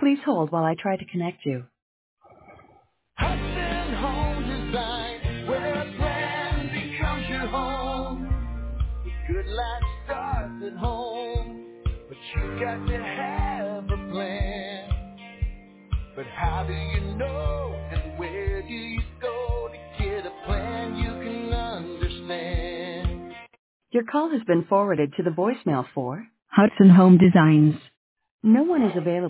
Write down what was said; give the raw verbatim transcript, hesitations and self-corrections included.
Please hold while I try to connect you. Hudson Home Design, where a plan becomes your home. Good life starts at home, but you got to have a plan. But how do you know, and where do you go to get a plan you can understand? Your call has been forwarded to the voicemail for Hudson Home Designs. No one is available.